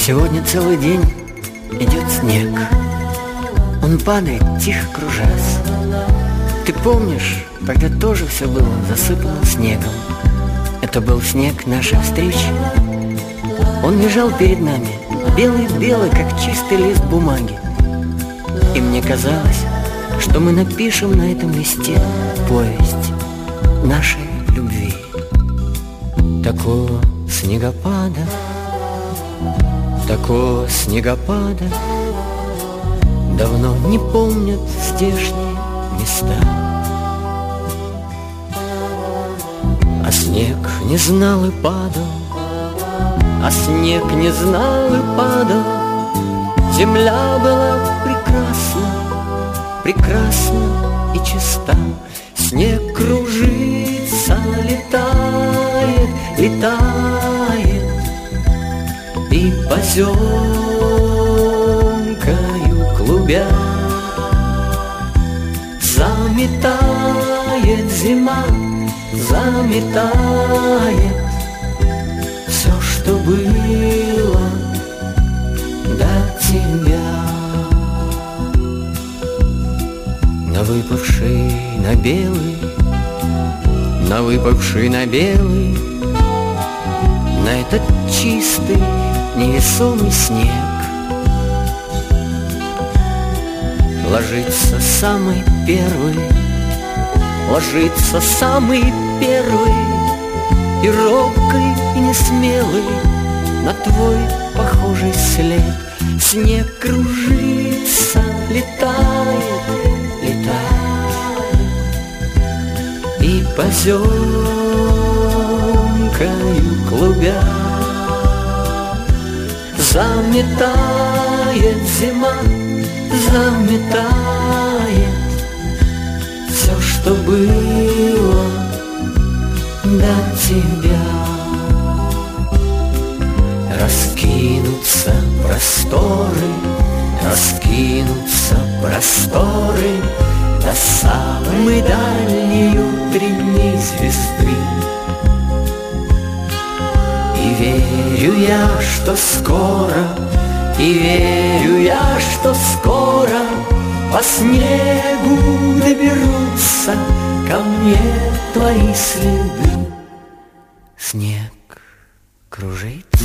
Сегодня целый день идет снег. Он падает, тихо кружась. Ты помнишь, тогда тоже все было засыпано снегом. Это был снег нашей встречи. Он лежал перед нами, белый-белый, как чистый лист бумаги. И мне казалось, что мы напишем на этом листе повесть нашей любви. Такого снегопада давно не помнят здешние места. А снег не знал и падал, Земля была прекрасна и чиста. Снег кружится, летает и поземкою клубя заметает зима, заметает все, что было до тебя. На выпавший на белый, на этот чистый невесомый снег ложится самый первый, и робкий, и несмелый на твой похожий след. Снег кружится, летает и поземкою клубя заметает зима, заметает все, что было до тебя. Раскинутся просторы до самой дальней утренней звезды. И верю я, что скоро по снегу доберутся ко мне твои следы. Снег кружится,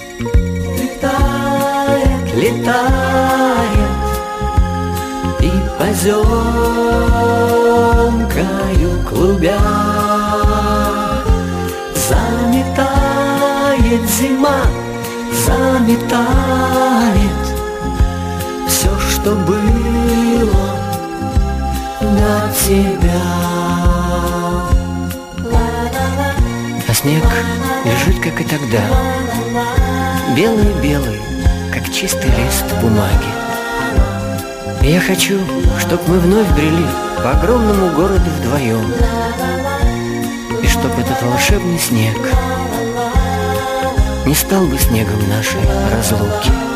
летает и поземкою клубя заметает зима, заметает все, что было до тебя. А снег лежит, как и тогда, белый-белый, как чистый лист бумаги. И я хочу, чтоб мы вновь брели по огромному городу вдвоем, и чтоб этот волшебный снег не стал бы снегом нашей разлуки.